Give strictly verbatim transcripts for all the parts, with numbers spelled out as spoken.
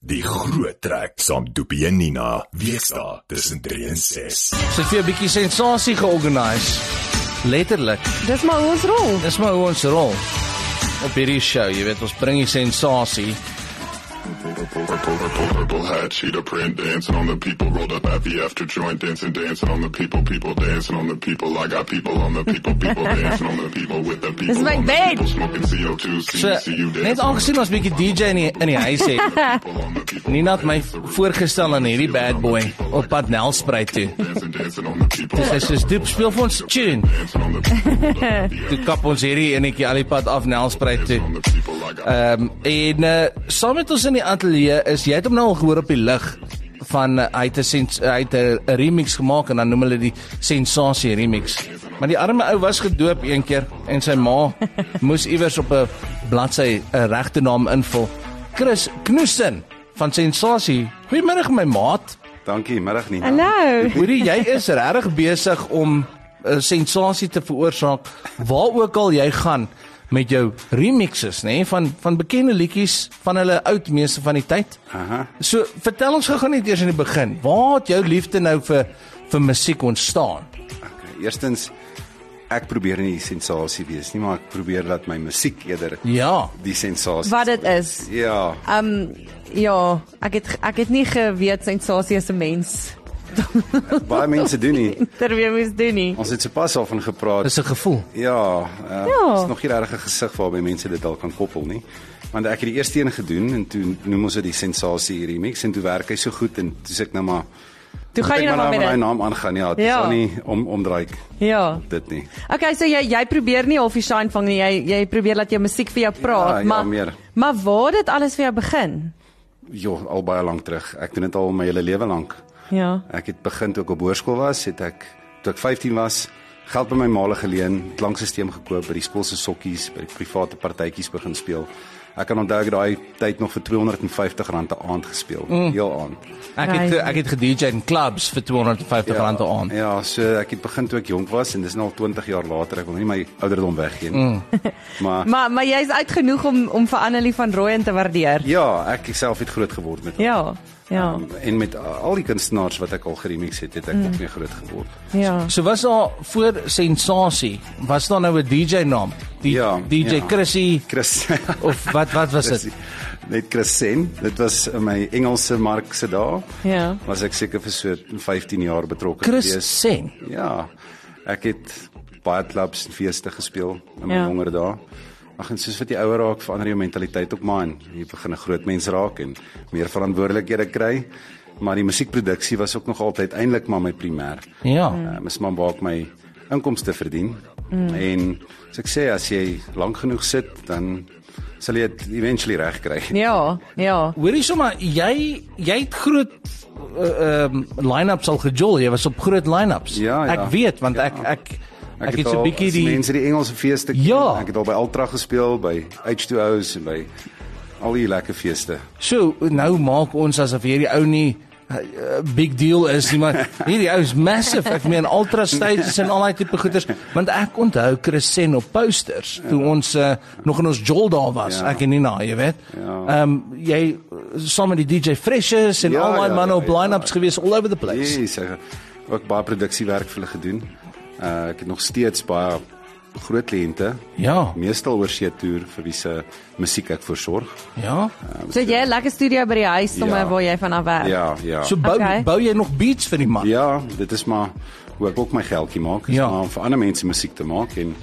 Die groot trek saam Doopie en Nina, weesdae tussen drie en ses. Sy het vir 'n bietjie sensasie georganiseer. Letterlik. Dis maar hoe ons rol. Dis maar hoe ons rol. Op hierdie show, jy weet, ons bring die sensasie. Purple hat, cheetah print, dancing on the people, rolled up happy after joint, dancing, dancing on the people, people dancing on the people, I got people on the people, people dancing on the people, with the people, Dis my on the bed. people, smoking C O two, see, So, see you net dancing on the aangesien ons bietjie D J in die, in die huis het. people, on the people, Nina het my voorgestel aan hierdie bad boy op pad Nelspruit toe. dancing, dancing on the people, Dis is soos, "Doep, speel vir ons tune." dancing on the people, Toe kap ons hierdie enetjie al die pad af Nelspruit toe. on the people, I got Ehm um, en uh, saam met ons in die ateljee is, jy het hom nou al gehoor op die lig van uh, hy het 'n sens- hy het 'n remix gemaak en dan noem hulle die sensasie remix. Maar die arme ou was gedoop een keer en sy ma moes iewers op 'n bladsy 'n regte naam invul. Chris Knoesen van Sensasie. Goeiemôre my maat. Dankie, middag Nina. Hallo. Hoorie, jy is regtig besig om 'n sensasie te veroorsaak waar ook al jy gaan met jou remixes, nê, nee, van van bekende liedjies van hulle oud meeste van die tyd. Aha. So, vertel ons gou-gou net eers in die begin. Waar het jou liefde nou vir vir musiek ontstaan? Okay. Eerstens, ek probeer nie die sensasie wees nie, maar ek probeer dat my musiek eerder Ja. die sensasie. Wat dit is. Ja, Um ja, ek het ek het nie geweet sensasie is 'n mens. baie mense doen nie. Terwyl mens doen nie. Ons het sopas al van gepraat. Dis 'n gevoel. Ja, uh, Ja. is nog nie regtig 'n gesig waarby mense dit al kan koppel nie. Want ek het die eerste een gedoen en toe noem ons dit die sensasie remix en toe werk hy so goed en toe sê ek nou maar Toe gaan jy ek nou maar met met my dit. naam aangaan. Ja, dit Ja. is nie om omdraai Ja. dit nie. Okay, so jy jy probeer nie of jy shine vang nie. Jy jy probeer dat jou musiek vir jou praat, Ja, ja, maar meer. maar waar dit alles vir jou begin? Jo, al baie lank terug. Ek doen dit al my hele lewe lank. Ja. Ek het begin toe ek op hoërskool was, het ek toe ek vyftien was, geld by my maale geleen, klankstelsel gekoop by die skool se sokkies, by die private partytjies begin speel. Ek kan onthou ek daai tyd nog vir tweehonderd en vyftig rand 'n aand gespeel, mm. heel aand. Ek het Right. ek het ge-D J in clubs vir tweehonderd en vyftig rand 'n aand. Ja, so ek het begin toe ek jonk was en dis nou al twintig jaar later, ek wil nie my ouderdom weggee nie. Mm. Maar Maar maar jy's uit genoeg om om vir Annelie van Rooyen te waardeer. ja, ek self het groot geword met haar. Ja. Ja. Um, en met al die kunstenaars wat ek al geremix het, het ek mm. ook mee groot geword. Ja. So was daar voor Sensasie, was daar nou 'n D J naam? Die Ja, D J ja. Chrissy Chris of wat wat was dit? Net Chris Sen, dit was in my Engelse mark se dae. Ja. Was ek seker vir so vyftien jaar betrokke Chris gewees. Sen. Ja. Ek het baie clubs en feeste gespeel in my Ja. jonger dae. Ag en soos wat jy ouer raak, verander jou mentaliteit ook maar en jy begin 'n groot mens raak en meer verantwoordelikhede kry. Maar die musiekproduksie was ook nog altyd eintlik maar my primêr. Ja. Uh, mis maar waar ek my inkomste verdien. Mm. En as ek sê as jy lank genoeg sit, dan sal jy dit eventually reg kry. Ja. Ja. Hoorie sommer, jy jy het groot uh, um, line-ups al gejol. Jy was op groot line-ups. Ja, ja. Ek weet want Ja. ek ek ek, ek het al, so 'n bietjie as die mense die Engelse feeste ken, Ja. ek het al by Ultra gespeel, by H two O's en by al die lekker feeste. So nou maak ons asof hierdie ou nie 'n uh, big deal is nie, maar hierdie ou is massive. Ek meen ultra stages en al daai tipe goeders, want ek onthou Chris Sen op posters toe ons uh, nog in ons jol daar was. Ja. Ek en Nina, jy weet. Ja. Ehm um, jy saam met die D J Freshes en Ja, al daai ja, manne ja, op line-ups ja. gewees all over the place. Yes, ek het ook baie produksiewerk vir hulle gedoen. Uh, ek het nog steeds baie groot kliënte, Ja. meestal oor see toer vir wie se musiek ek voorsorg. Ja. So jy 'n lekker studio by die huis sommer Ja. waar jy vanaf werk. Ja, ja. So bou Okay. bou jy nog beats vir die man? Ja, dit is maar hoe ek ook my geldjie maak, is Ja. maar om vir ander mense musiek te maak en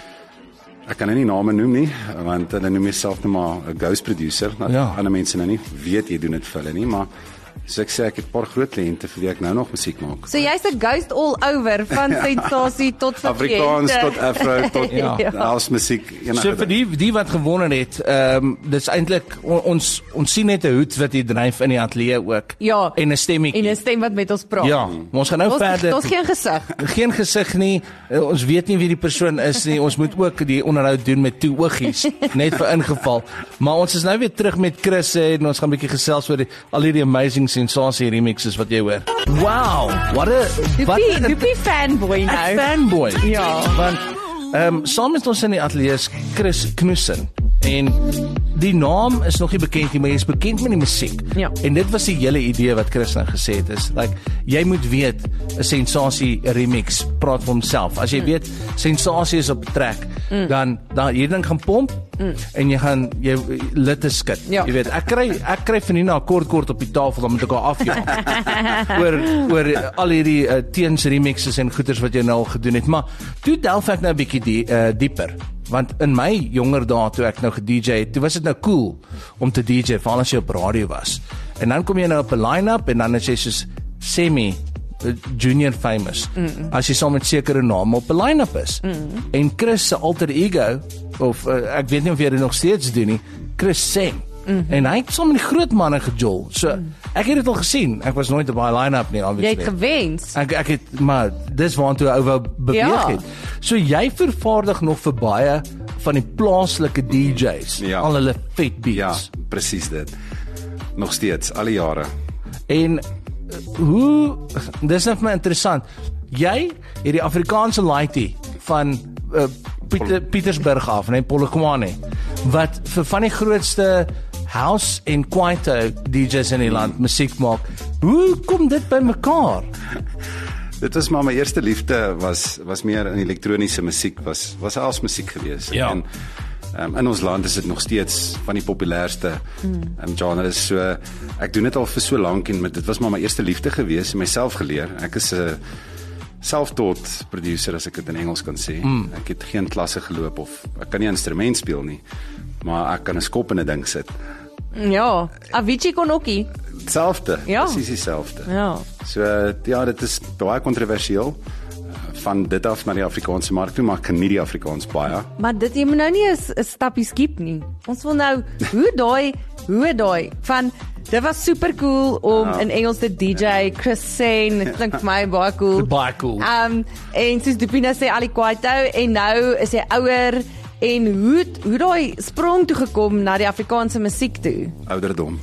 ek kan nou nie name noem nie, want hulle noem jouself net maar 'n ghost producer. Dat Ja. ander mense nou nie weet jy doen dit vir hulle nie, maar so ek sê ek het 'n paar groot kliënte vir wie ek nou nog musiek maak. So jy's 'n ghost all over van sensasie tot verkeerd. Afrikaans tot afro tot Ja. house musiek enige So vir die die wat gewonnen het, ehm um, dis eintlik on, ons ons sien net 'n hoed wat hier dryf in die ateljee ook. Ja. En 'n stemmetjie. En 'n stem wat met ons praat. Ja, maar ons gaan nou Ons verder. ons geen gesig. Geen gesig nie. Uh, ons weet nie wie die persoon is nie. Ons moet ook die onderhoud doen met twee oogies, net vir ingeval. Maar ons is nou weer terug met Chris en ons gaan 'n bietjie gesels oor die, al hierdie amazing sensasie remixes wat jy hoor. Wow, what a wat Doopie, 'n Doopie fanboy Ek nou. fanboy. Ja. Want ehm um, saam met ons in die ateljee is Chris Knoesen En die naam is nog nie bekend nie, maar jy is bekend met die musiek. Ja. En dit was die hele idee wat Chris nou gesê het, is like, jy moet weet, 'n sensasie remix praat vir homself. As jy mm. weet, sensasie is op trek, mm. dan, dan hierdie ding gaan pomp, mm. en jy gaan, jy litte skit. Ja. Jy weet, ek kry, ek kry van Nina kort kort op die tafel, dan moet ek haar afjaag. oor, oor al hierdie uh, teens remixes en goeders wat jy nou al gedoen het. Maar, toe delf ek nou 'n bietjie die, uh, dieper. Want in my jonger dae toe ek nou ge-D J het, toe was dit nou cool om te D J, veral as jy op radio was. En dan kom jy nou op 'n line-up en dan is jy soos semi junior famous. Mm-mm. As jy saam met sekere name op 'n line-up is. Mm-mm. En Chris se alter ego, of uh, ek weet nie of jy dit nog steeds doen nie, Chris Seng. Mm-hmm. En hy het saam met die groot manne gejol. So mm. ek het dit al gesien. Ek was nooit op daai line-up nie, jy het gewens. Ek ek het maar dis waartoe ou wou beweeg ja. het. So jy vervaardig nog vir baie van die plaaslike D J's, ja. al hulle vet beats. Ja, presies dit. Nog steeds al die jare. En hoe dis net vir my interessant. Jy het die Afrikaanse laity van uh, Pieter, Pietersburg af, nee, Polokwane, wat vir van die grootste house en kwaito D J's in die land musiek maak. Hoe kom dit by mekaar? Dit was maar my eerste liefde was was meer in elektroniese musiek, was was house musiek geweest. Ja. En um, in ons land is dit nog steeds van die populairste mm. um, genres. So ek doen dit al vir so lank en met, dit was maar my eerste liefde geweest en myself geleer. Ek is 'n uh, self-taught producer, as ek dit in Engels kan sê. Mm. Ek het geen klasse geloop of ek kan nie 'n instrument speel nie, maar ek kan 'n skop in 'n ding sit. Ja, Avicii kon ook nie. Hetselfde, ja. presies dieselfde. Ja. So ja, dit is baie kontroversieel van dit af na die Afrikaanse mark toe, maar ek kan nie die Afrikaans baie. Maar dit jy moet nou nie 'n stappie skiep nie. Ons wil nou hoe daai hoe daai van dit was super cool om ja. in Engels te D J, ja. Chris Seng, dit klink vir my baie cool. Baie cool. Um en soos Dupina sê al die kwaito en nou is hy ouer en hoe hoe daai sprong toe gekom na die Afrikaanse musiek toe. Ouderdom.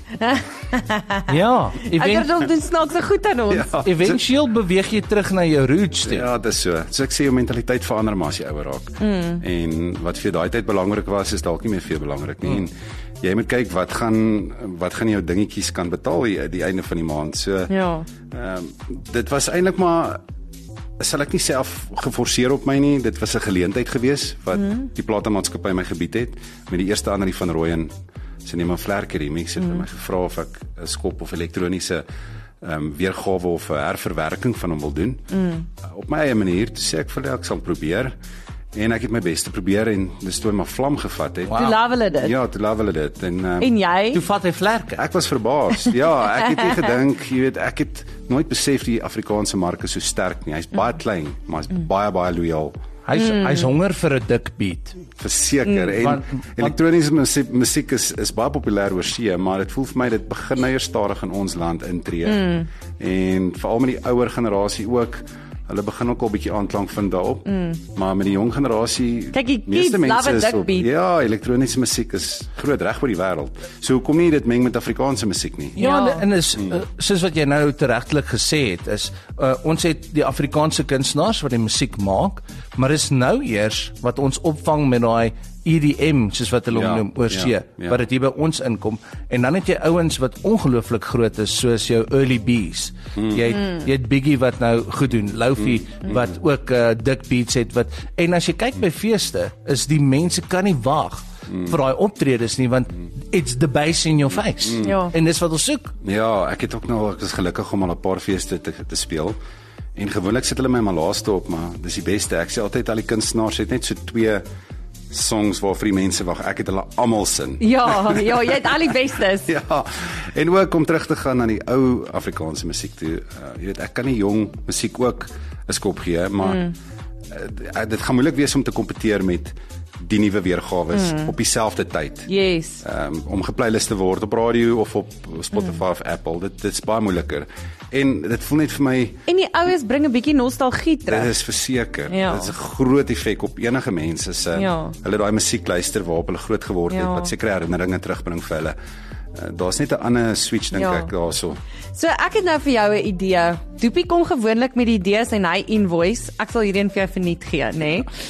Ja, ouderdom doen snaakse goed aan ons. Ja. Eventueel beweeg jy terug na jou roots toe. Ja, dis so. So ek sê jou mentaliteit verander maar as jy ouer raak. Mm. En wat vir daai tyd belangrik was, is dalk nie meer veel belangrik nie. Mm. En jy moet kyk wat gaan wat gaan jou dingetjies kan betaal hier die einde van die maand. So ja. Ehm um, dit was eintlik maar sal ek nie self geforseer op my nie. Dit was 'n geleentheid gewees wat mm. die platenmaatskappy my gebied het met die eerste Annelie van Rooyen se neem 'n vlerke remix het mm. my gevra of ek 'n skop of elektroniese ehm um, weergawe of 'n herverwerking van hom wil doen. Mm. Uh, op my eie manier, toe sê ek vir hulle ek sal probeer. En ek het my bes te probeer en dis toe maar vlam gevat het. Wow. Toe love hulle dit. Ja, toe love hulle dit. En, um, en jy? Toe vat hy vlerke. Ek was verbaas. Ja, ek het nie gedink, jy weet, ek het nooit besef die Afrikaanse mark is so sterk nie. Hy's mm. baie klein, maar hy's mm. baie baie loyaal. Hy's mm. hy's honger vir 'n dik beat. Verseker. Mm. En want, elektroniese musiek, musiek is is baie populêr oor see, maar dit voel vir my dit begin nou eers stadig in ons land intree. Mm. En veral met die ouer generasie ook. Hulle begin ook al 'n bietjie aanklank vind daarop. Mm. Maar met die jong generasie, kyk, die meeste mense is op, ja, elektroniese musiek is groot reg oor die wêreld. So hoekom nie dit meng met Afrikaanse musiek nie? Ja, ja. En is mm. uh, soos wat jy nou teregtelik gesê het, is uh, ons het die Afrikaanse kunstenaars wat die musiek maak, maar is nou eers wat ons opvang met daai E D M, soos wat hulle ja, noem, oor see, ja, ja. wat dit hier by ons inkom. En dan het jy ouens wat ongelooflik groot is, soos jou Early Bees. Mm. Jy het, jy het Biggie wat nou goed doen, Lofi mm. wat ook uh, dik beats het, wat, en as jy kyk by feeste, is die mense kan nie wag mm. vir daai optredes nie, want it's the bass in your face. Mm. Ja. En dis wat ons soek. Ja, ek het ook nou, ek is gelukkig om al 'n paar feeste te, te speel. En gewoonlik sit hulle my maar laaste op, maar dis die beste. Ek sê altyd al die kunstenaars het net so twee songs waarvoor die mense wag. Ek het hulle almal sin. Ja, ja, jy het al die bestes. Ja. En ook om terug te gaan na die ou Afrikaanse musiek toe. Uh, jy weet, ek kan nie jong musiek ook 'n skop gee, maar mm. uh, dit gaan moeilik wees om te kompeteer met die nuwe weergawes mm. op dieselfde tyd. Yes. Um, om geplaylist te word op radio of op Spotify mm. of Apple. Dit dit's baie moeiliker. En dit voel net vir my. En die oues bring 'n bietjie nostalgie terug. Dit is verseker. Ja. Dit is 'n groot effek op enige mens as uh, ja. hulle daai musiek luister waarop hulle groot geword ja. het, wat seker herinneringe terugbring vir hulle. Uh, Daar's net 'n ander switch dink ja. ek daarso. So ek het nou vir jou 'n idee. Doopie kom gewoonlik met die idees en hy invoice. Ek sal hierdie een vir jou verniet gee, nê? Nee?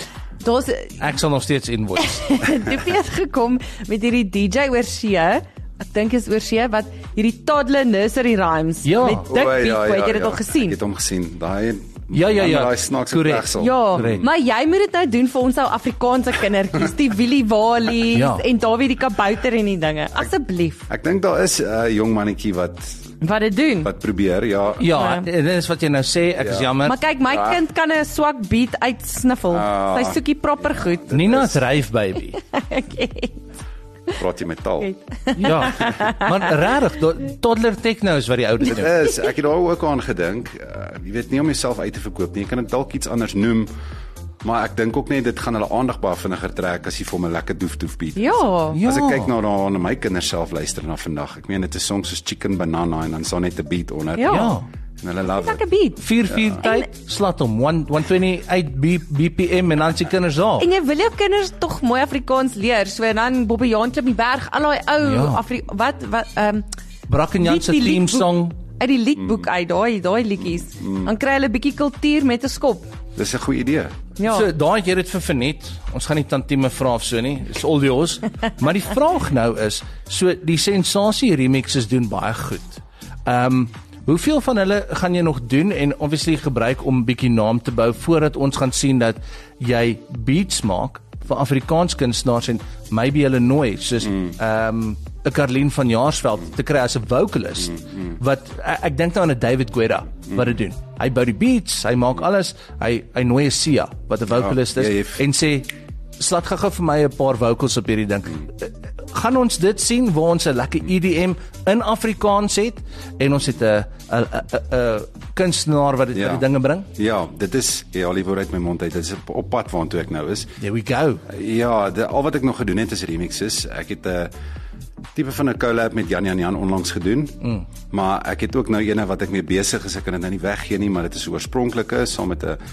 Daar's Ek sal nog steeds invoice. Doopie het gekom met hierdie D J oorsee. Ek dink is oorsee wat hierdie toddler nursery rhymes Ja. met dik beat, het jy dit al gesien? Ek het hom gesien. Daai Ja, ja, ja. Daai snaakse Correct. plegsel. Ja, Correct. maar jy moet dit nou doen vir ons ou Afrikaanse kindertjies, die Willie Walies Ja. en Dawie die kabouter en die dinge. Asseblief, Ek dink daar is 'n uh, jong mannetjie wat wat dit doen. wat probeer, ja. Ja, Ja. en dit is wat jy nou sê, ek is Ja. jammer. Maar kyk, my Ja. kind kan 'n swak beat uitsniffel. Ah. Sy soekie proper goed. Nina is ryf baby. Ek weet. Praat jy met taal. Ja. Maar regtig, do- toddler techno is wat die oude Dit doen. is, ek het daar ook aan gedink. Uh, jy weet nie om jouself uit te verkoop nie. Jy kan dit dalk iets anders noem. Maar ek dink ook net dit gaan hulle aandag baie vinniger trek as jy vir 'n lekker doef doef beat. Ja. Ja. As ek kyk na na, na my kinders self luister na vandag. Ek meen dit is songs soos Chicken Banana en dan staan net 'n beat onder. Ja. Ja. En hulle love Lekker dit. beat. vier vier tyd, slat hom one twenty-eight B P M en dan se kinders daar. En jy wil jou kinders tog mooi Afrikaans leer. So en dan Bobbie Jaan klim die berg, al daai ou Ja. Afri wat wat ehm um, Brak en Jan se theme song. uit die liedboek uit, daai daai liedjies. Dan kry hulle 'n bietjie kultuur met 'n skop. Dis 'n goeie idee. Ja. So daai het jy dit vir Vernet. Ons gaan nie tantieme vra of so nie. Dis all yours. Maar die vraag nou is, so die sensasie remixes doen baie goed. Ehm um, hoeveel van hulle gaan jy nog doen en obviously gebruik om 'n bietjie naam te bou voordat ons gaan sien dat jy beats maak vir Afrikaans kunstenaars en maybe hulle nooi soos ehm um, 'n Karlien van Jaarsveld te kry as 'n vocalist wat ek, ek dink nou aan 'n David Guetta wat dit doen. Hy bou die beats, hy maak alles, hy hy nooi 'n Sia wat 'n vocalist is ja, jy- en sê slat gou-gou vir my 'n paar vocals op hierdie ding. Gaan ons dit sien waar ons 'n lekker E D M in Afrikaans het en ons het 'n 'n 'n 'n kunstenaar wat dit Ja. ja. dinge bring? Ja, dit is ja, al die woord uit my mond uit. Dit is op, op pad waartoe ek nou is. There we go. Ja, de, al wat ek nog gedoen het is remixes. Ek het 'n tipe van 'n collab met Jan Jan Jan onlangs gedoen. Mm. Maar ek het ook nou eene wat ek mee besig is. Ek kan dit nou nie weggee nie, maar dit is 'n oorspronklike saam met 'n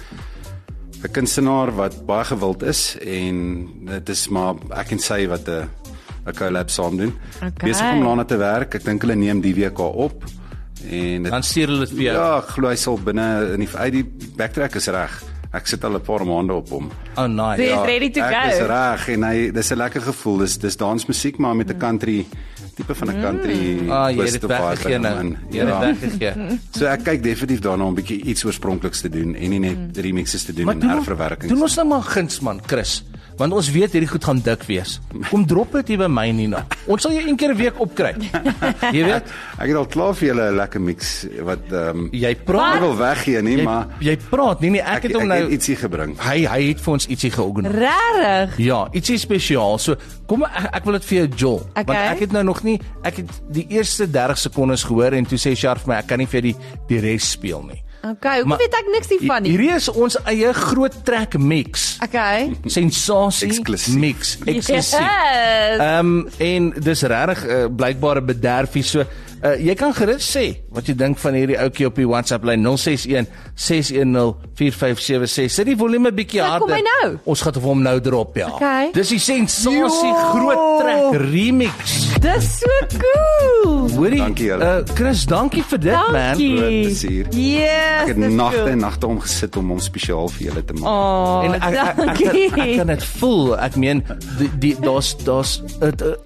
'n kunstenaar wat baie gewild is en dit is maar ek en sy wat 'n 'n collab saam doen. Okay. Besig om daarna te werk. Ek dink hulle neem die week al op en dit Dan stuur hulle dit vir jou. ja, ek glo hy sal binne in die uit die backtrack is reg. Ek sit al 'n paar maande op hom. Oh nice. Dis Ja. ready to ek go. is reg en hy dis 'n lekker gevoel. Dis dis dansmusiek maar met 'n country tipe van 'n country. Ah, jy het twist dit of vibe weggegee nou. in. Jy het Ja. dit weggegee. So ek kyk definitief daarna om 'n bietjie iets oorspronkliks te doen en nie net remixes te doen Maar en doen, ons- herverwerkings. doen ons nou maar guns man, Chris. Want ons weet hierdie goed gaan dik wees. Kom drop dit hier by my Nina. Ons sal jou een keer 'n week opkry. Jy weet, Ek het al klaar vir julle 'n lekker mix wat ehm um, jy ek praat, wil weggee nie, jy, maar jy praat, nee nee, ek ek, het hom ek nou het ietsie gebring. hy hy het vir ons ietsie georganiseer. Regtig? Ja, ietsie spesiaal. So, kom ek, ek wil dit vir jou Joel, Okay. want ek het nou nog nie ek het die eerste dertig sekondes gehoor en toe sê Sharp vir my ek kan nie vir die die res speel nie. Okay, hoekom Maar- weet ek niks hiervan nie? Hierdie is ons eie groot track mix. Okay. Sensasie Eksklusief. mix, eksklusief. Yes. Ehm um, en dis regtig uh, blykbare bederfie. So uh, jy kan gerus sê wat jy dink van hierdie ouetjie op die WhatsApp lyn nul ses een ses een nul vier vyf sewe ses. Sit die volume bietjie Ja, harder. kom hy nou? Ons gaan hom nou drop, ja. Okay. Dis die sensasie groot track remix. Dis so cool. Hoorie, Dankie julle. uh, Chris, dankie vir dit, man. Dankie. Groot plesier. Yes. Ek het dis nagte cool. en nagte om gesit om hom spesiaal vir julle te maak. Oh, En ek ek, ek, ek, dankie. ek, ek kan dit voel. Ek meen die die daar's daar's dit uh,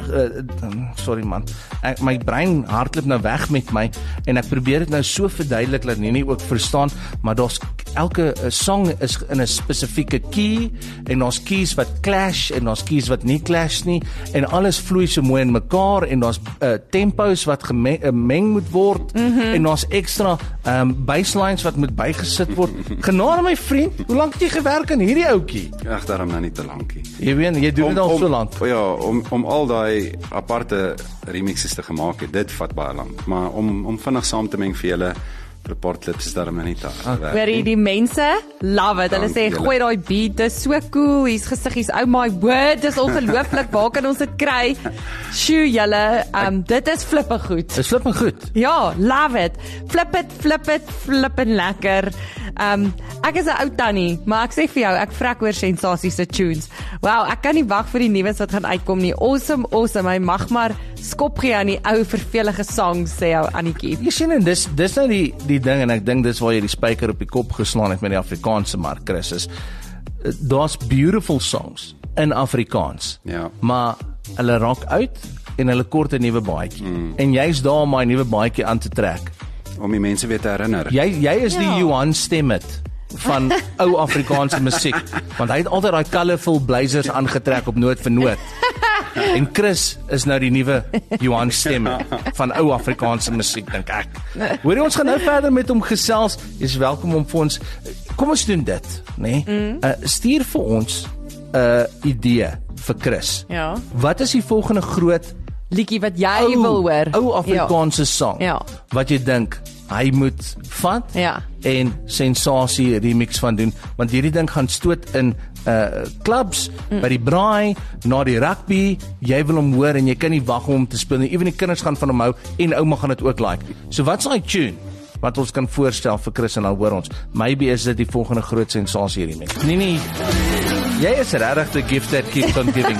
uh, sorry man. Ek, my brein hardloop nou weg met my en ek probeer dit nou so verduidelik dat nie nie ook verstaan, maar daar's elke uh, song is in 'n spesifieke key en daar's keys wat clash en daar's keys wat nie clash nie en alles vloei so mooi in mekaar en daar's uh, tempos wat gemeng moet word mm -hmm. en daar's ekstra um, basslines wat moet bygesit word. Genade my vriend, hoe lank het jy gewerk aan hierdie ouetjie? Ag, daarom nou nie te lankie. Jy weet, jy doen dit al so lank. Ja, om om al daai aparte remixes te gemaak het, dit vat baie lank. Maar om om vinnig saam te meng vir julle vir 'n paar klips is daarom nou nie te hard werk Hoorie, nie. die mense love it. Hulle sê Dankie julle. gooi daai beat, dis so cool. Hier's gesiggies. Oh my word, dis ongelooflik. Waar kan ons dit kry? Sjoe, julle, um dit is flippe goed. Dis flippend goed. Ja, love it. Flip it, flip it, flippin lekker. Um ek is 'n ou tannie, maar ek sê vir jou, ek vrek oor sensasie se tunes. Wow, ek kan nie wag vir die nuus wat gaan uitkom nie. Awesome, awesome. Hy mag maar skop gee aan die ou vervelige songs, sê ou Annetjie. Jy sien en dis dis nou die die ding en ek dink dis waar jy die spyker op die kop geslaan het met die Afrikaanse mark, Chris, is daar's beautiful songs in Afrikaans. Ja. Maar hulle raak uit en hulle kort 'n nuwe baadjie. Mm. En jy's daar om my nuwe baadjie aan te trek. Om die mense weer te herinner. Jy jy is die Ja. Johan Stemmet van ou Afrikaanse musiek, want hy het altyd daai colourful blazers aangetrek op noot vir noot. En Chris is nou die nuwe Johan Stemmet van ou Afrikaanse musiek, dink ek. Hoorie, ons gaan nou verder met hom gesels. Jy's welkom om vir ons, kom ons doen dit, nê? Nee? Mm. Uh, stuur vir ons 'n uh, idee vir Chris. Ja. Wat is die volgende groot Liedjie wat jy ou, wil hoor. ou Afrikaanse song Ja. wat jy dink hy moet vat Ja. en sensasie remix van doen, want hierdie ding gaan stoot in uh clubs, mm. by die braai, na die rugby. Jy wil hom hoor en jy kan nie wag om hom te speel nie. Ewen die kinders gaan van hom hou en ouma gaan dit ook like. So wat's daai tune wat ons kan voorstel vir Chris en dan hoor ons. Maybe is dit die volgende groot sensasie remix. Nee nee. Jy is regtig the gift that keeps on giving.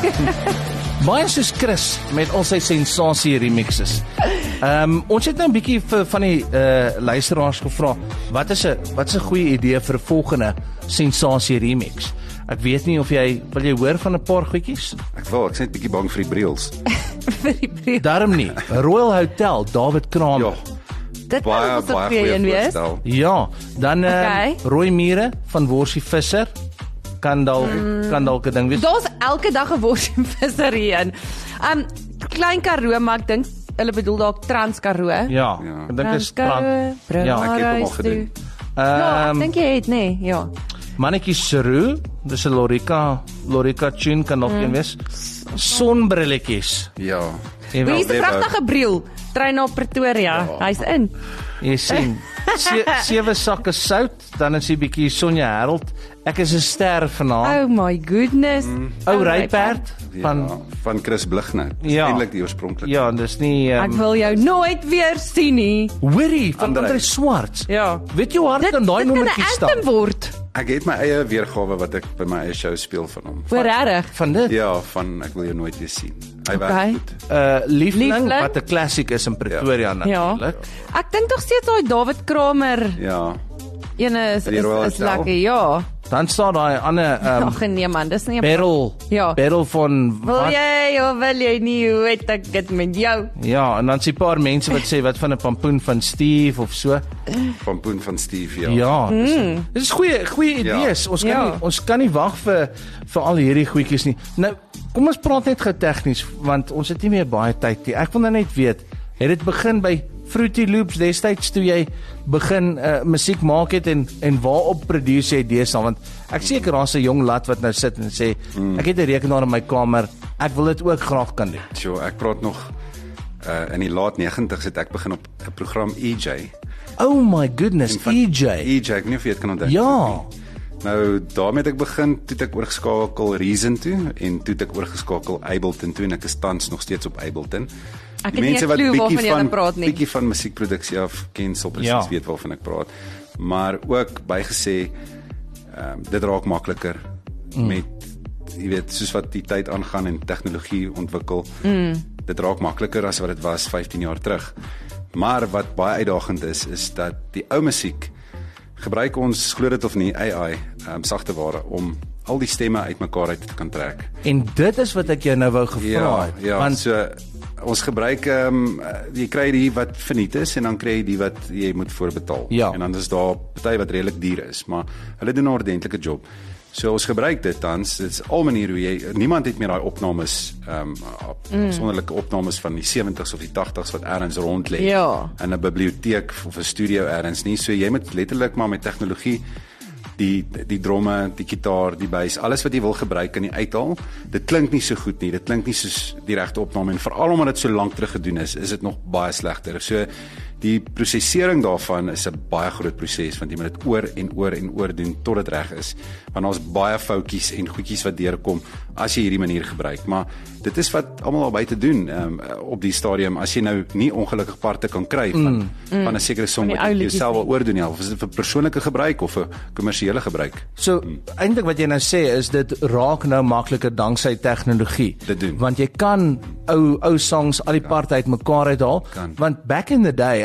Baie soos Chris met al sy sensasie remixes. Ehm um, ons het nou 'n bietjie vir van die uh luisteraars gevra, wat is 'n wat is 'n goeie idee vir 'n volgende sensasie remix? Ek weet nie of jy wil jy hoor van 'n paar goedjies? Ek wil, ek's net bietjie bang vir die breels. Vir die brief. Daarom nie. Royal Hotel, David Kramer. Ja, Dit baie kan ons baie op weer goeie een wees. voorstel. Ja, dan uh, Okay. Rooi Mure van Worsie Visser kan dalk mm. kan dalk 'n ding wees. Daar's elke dag 'n worsie visser hier in. Um Klein Karoo, maar ek dink hulle bedoel dalk Trans Karoo. Ja, Ja. ek dink is Karoo. Ja, ek het hom al gedoen. Ja, ek Ehm dink jy het, nee, ja. Mannetjie Seru, dis 'n Lorika, Lorika tune kan nog een wees. Sonbrilletjies. Ja. Jy Wie wel, is 'n pragtige briel? Trein na Pretoria. Hy's in. jy sien, se, sewe sakke sout, dan is hy bietjie Sonja Harold. Ek is 'n ster vanaand. Oh my goodness. Mm. Ou Ryperd van ja, van Chris Blighnout. Ja. Eintlik die oorspronklike. ja, dis nie Ek um, wil jou nooit weer sien nie. Hoorie van André. Andre Swarts. Ja. Weet jy hoe hard Dit kan daai dit kan 'n nommertjie staan? anthem word. Ek het my eie weergawe wat ek by my eie show speel van hom. Vir regtig. Van dit. Ja, van ek wil jou nooit weer sien. Hy Okay. werk goed. Uh Liefling, Liefling. wat 'n klassiek is in Pretoria Ja. natuurlik. Ek dink tog steeds daai David Kramer Ja. ene is By die Royal is, is Hotel. lekker, ja. Dan staan daai ander um, Ag nee man, dis nie 'n Beryl. Ja. Beryl van Wil wat? jy of wil jy nie, hoe weet ek dit met jou? Ja, en dan sien 'n paar mense wat sê wat van 'n pampoen van Steve of so. Van Poen van Steve, ja. Ja. Mm. Dis goeie goeie idees. Ja. Ons kan Ja. nie ons kan nie wag vir vir al hierdie goedjies nie. Nou, kom ons praat net gou tegnies want ons het nie meer baie tyd nie. Ek wil nou net weet, het dit begin by Fruity Loops destyds toe jy begin uh, musiek maak het en en waarop produce jy deesdae, want ek seker daar's 'n jong lad wat nou sit en sê mm. ek het 'n rekenaar in my kamer, ek wil dit ook graag kan doen. So, ek praat nog uh, in die laat negentigs het ek begin op 'n program E J. Oh my goodness, Van E J. E J, ek weet nie of jy dit kan onthou. Ja. Nou, daarmee het ek begin, toe het ek oorgeskakel Reason toe en toe het ek oorgeskakel Ableton toe en ek is tans nog steeds op Ableton. Ek Die het nie 'n klou waarvan jy praat nie. bietjie van musiekproduksie af ken sal presies Ja. weet waarvan ek praat. Maar ook bygesê ehm um, dit raak makliker mm. met jy weet soos wat die tyd aangaan en tegnologie ontwikkel. Mm. Dit raak makliker as wat dit was vyftien jaar terug. Maar wat baie uitdagend is is dat die ou musiek gebruik ons, glo dit of nie, A I, ehm um, sagte ware om al die stemme uitmekaar uit te kan trek. En dit is wat ek jou nou wou gevra Ja, het. ja, Want so ons gebruik ehm um, jy kry die wat verniet is en dan kry jy die wat jy moet voorbetaal. Ja. En dan is daar party wat redelik duur is, maar hulle doen 'n ordentlike job. So ons gebruik dit tans, dit is al maniere hoe jy niemand het meer daai opnames ehm um, sonderlike opnames van die sewenties of die tagtigs wat ergens rond lê Ja. in 'n biblioteek of 'n studio ergens nie. So jy moet letterlik maar met tegnologie die die dromme, die gitaar, die bass, alles wat jy wil gebruik kan jy uithaal. Dit klink nie so goed nie. Dit klink nie soos die regte opname en veral omdat dit so lank terug gedoen is, is dit nog baie slegter. So die prosesering daarvan is 'n baie groot proses want jy moet dit oor en oor en oor doen tot dit reg is. Want daar's baie foutjies en goedjies wat deurkom as jy hierdie manier gebruik. Maar dit is wat almal al buite doen um, op die stadium as jy nou nie ongelukkige parte kan kry van mm, mm, van 'n sekere song die wat ou jy liedjies jouself wil nie. oordoen ja, of is dit vir persoonlike gebruik of vir kommersiële gebruik? So eintlik wat jy nou sê is dit raak nou makliker danksy tegnologie. Dit doen. Want jy kan ou ou songs al die parte uit mekaar uithaal. Kan. Want back in the day as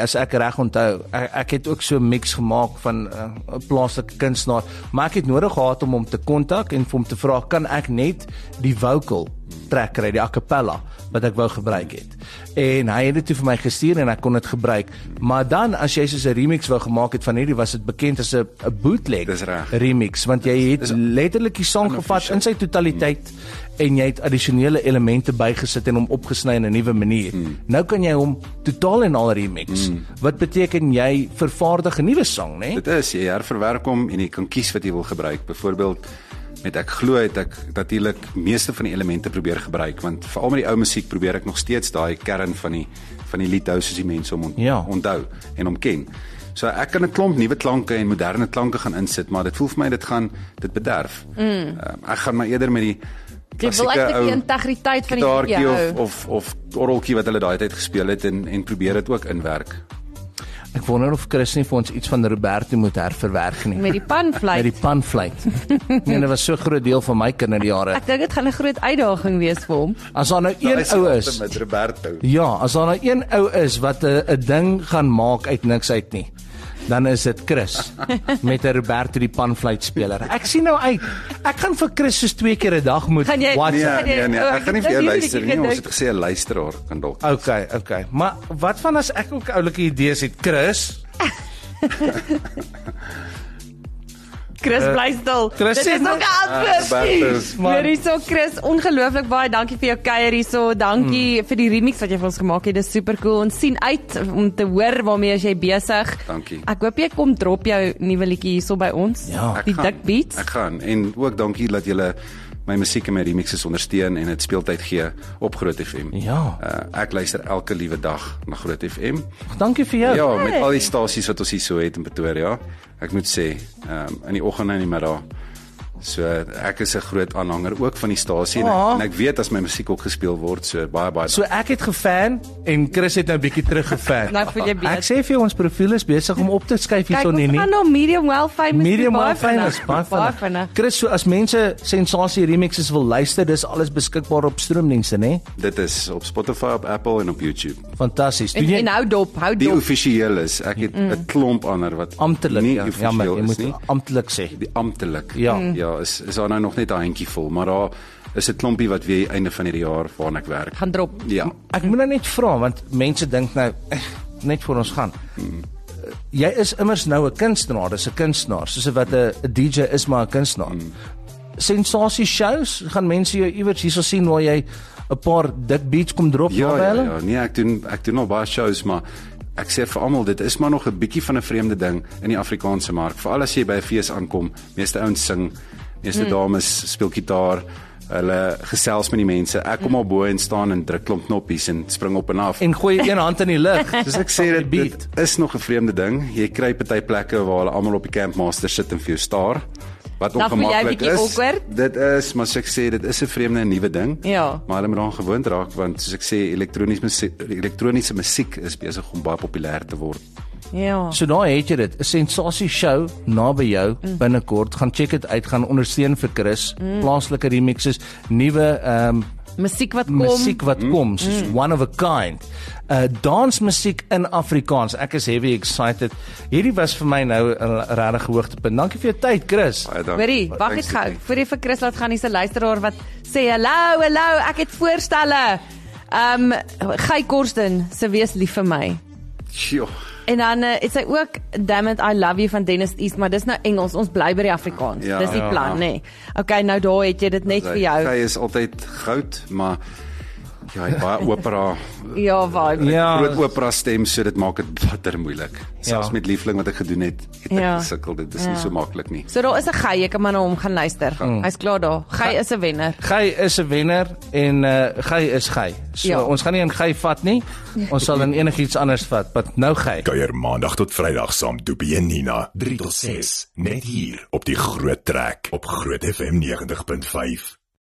as ek reg onthou, ek, ek het ook so 'n mix gemaak van 'n uh, plaaslike kunstenaar, maar ek het nodig gehad om hom te kontak en vir hom te vra, kan ek net die vocal track kry, die a cappella wat ek wou gebruik het. En hy het dit toe vir my gestuur en ek kon dit gebruik. Maar dan as jy soos 'n remix wou gemaak het van hierdie, was dit bekend as 'n 'n bootleg remix, want jy het letterlik die song gevat in sy totaliteit en jy het addisionele elemente bygesit en hom opgesny in 'n nuwe manier. Hmm. Nou kan jy hom totaal en al remix. Hmm. Wat beteken jy vervaardig 'n nuwe song, né? Dit is jy herverwerk hom en jy kan kies wat jy wil gebruik. Byvoorbeeld met ek glo het ek natuurlik meeste van die elemente probeer gebruik, want veral met die ou musiek probeer ek nog steeds daai kern van die van die lied hou soos die mense hom ont, ja. onthou en hom ken. So ek kan 'n klomp nuwe klanke en moderne klanke gaan insit, maar dit voel vir my dit gaan dit bederf. Mm. Uh, ek gaan maar eerder met die klassieke ou integriteit van die gitaartjie of of of orgeltjie wat hulle daai tyd gespeel het en en probeer dit ook inwerk. Ek wonder of Chris nie vir ons iets van Roberto moet herverwerk nie. Met die panfluit. Met die panfluit. Nee, dit was so 'n groot deel van my kinderjare. Ek dink dit gaan 'n groot uitdaging wees vir hom. As daar nou een ou is met Roberto. Ja, as daar nou een ou is wat 'n 'n ding gaan maak uit niks uit nie, dan is dit Chris met 'n Roberto die panfluit speler. Ek sien nou uit. Ek gaan vir Chris soos twee keer 'n dag moet WhatsApp. Nee, nee, nee, ek gaan nie vir jou luister nie. Ons het gesê 'n luisteraar kan dalk. Okay, okay. Maar wat van as ek ook oulike idees het, Chris? Chris uh, bly stil. Dit is ook 'n antwoord. Maar hierso Chris, ongelooflik baie dankie vir jou kuier hierso. Dankie mm. vir die remix wat jy vir ons gemaak het. Dit is super cool. Ons sien uit om te hoor waarmee as jy besig. Dankie. Ek hoop jy kom drop jou nuwe liedjie hierso by ons. Ja, die dik beats. Ek gaan en ook dankie dat julle my musiek en my remixes ondersteun en dit speeltyd gee op Groot F M. Ja. Uh, ek luister elke liewe dag na Groot F M. Dankie vir jou. Ja, met al die stasies wat ons hier so het in Pretoria. Ek moet sê, ehm um, in die oggend en die middag. So ek is 'n groot aanhanger ook van die stasie en, en ek weet as my musiek ook gespeel word, so baie baie. So ek het gefan en Chris het nou 'n bietjie teruggefan. Nou voel jy beter. Ek sê vir jou ons profiel is besig om op te skuif hierson nie. Kyk, ons gaan nou medium well famous. Medium well famous, baie vinnig. Chris, so as mense sensasie remixes wil luister, dis alles beskikbaar op stroomdienste, né? Dit is op Spotify, op Apple en op YouTube. Fantasties. En, en hou dop, hou dop. Die offisieel is. Ek het 'n mm. klomp ander wat amptelik, nie ja, offisieel ja, jy is moet nie. Amptelik sê. Die amptelik. Ja, mm. ja, is is daar nou nog net 'n handjie vol, maar daar is 'n klompie wat weer einde van hierdie jaar waarna ek werk. Gaan drop. Ja. Ek moet nou net vra want mense dink nou eh, net voor ons gaan. Hmm. Jy is immers nou 'n kunstenaar, dis 'n kunstenaar, soos wat 'n D J is maar 'n kunstenaar. Hmm. Sensasie shows, gaan mense jou iewers hierso sien waar jy 'n paar dik beats kom drop ja, na hulle? Ja, ja, nee, ek doen ek doen al baie shows, maar ek sê vir almal dit is maar nog 'n bietjie van 'n vreemde ding in die Afrikaanse mark. Veral as jy by 'n fees aankom, meeste ouens sing, meeste hmm. dames speel gitaar, hulle gesels met die mense. Ek kom al bo en staan en druk klomp knoppies en spring op en af en gooi een hand in die lug. Soos ek sê dit, dit is nog 'n vreemde ding. Jy kry party plekke waar hulle almal op die campmaster sit en vir jou staar. Wat ongemaklik is. Awkward. Dit is, maar soos ek sê, dit is 'n vreemde en nuwe ding. Ja. Maar hulle moet daaraan gewoond raak want soos ek sê, elektroniese musiek, elektroniese musiek is besig om baie populêr te word. Ja. So daar het jy dit, 'n sensasie show naby jou mm. binnekort. Gaan check dit uit, gaan ondersteun vir Chris. Mm. Plaaslike remixes, nuwe ehm um, musiek wat kom. Musiek wat mm. kom, soos mm. one of a kind. Uh dansmusiek in Afrikaans. Ek is heavy excited. Hierdie was vir my nou 'n regte hoogtepunt. Dankie vir jou tyd, Chris. Hoorie, wag net gou. Voor jy vir Chris laat gaan, hier's 'n luisteraar wat sê hallo, hallo, ek het voorstelle. Ehm um, Gey Korsten se Wees lief vir my. Jo. En dan uh, het sy ook Damn It I Love You van Dennis East, maar dis nou Engels, ons bly by die Afrikaans. Ja, dis die plan, ja, ja. nê. Nee. Okay, nou daar het jy dit net vir jou. Sy is altyd goud, maar ja, hy baie opera. Ja, vibe. Ja, groot opera stem, so dit maak dit bitter moeilik. Selfs ja. met Liefling wat ek gedoen het, het ek ja. gesukkel. Dit is ja. nie so maklik nie. So daar is 'n Gey, ek kan maar na hom gaan luister. Mm. Hy's klaar daar. Gey is 'n wenner. Gey is 'n wenner en uh, Gey is Gey. So ja. ons gaan nie in Gey vat nie. Ons sal in enigiets anders vat, but nou Gey. Kuier maandag tot Vrydag saam Doopie en Nina, drie tot ses, net hier op die Groot Trek op Groot F M negentig punt vyf.